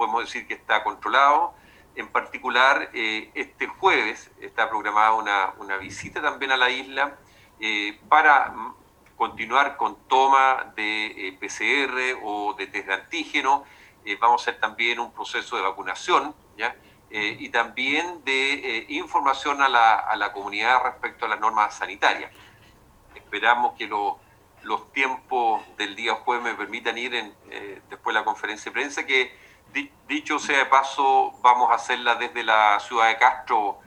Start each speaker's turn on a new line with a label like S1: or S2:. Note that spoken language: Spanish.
S1: podemos decir que está controlado. En particular, este jueves está programada una visita también a la isla para continuar con toma de PCR o de test de antígeno. Vamos a hacer también un proceso de vacunación, ¿ya? Y también de información a la comunidad respecto a las normas sanitarias. Esperamos que los tiempos del día jueves me permitan ir después de la conferencia de prensa, que dicho sea de paso, vamos a hacerla desde la ciudad de Castro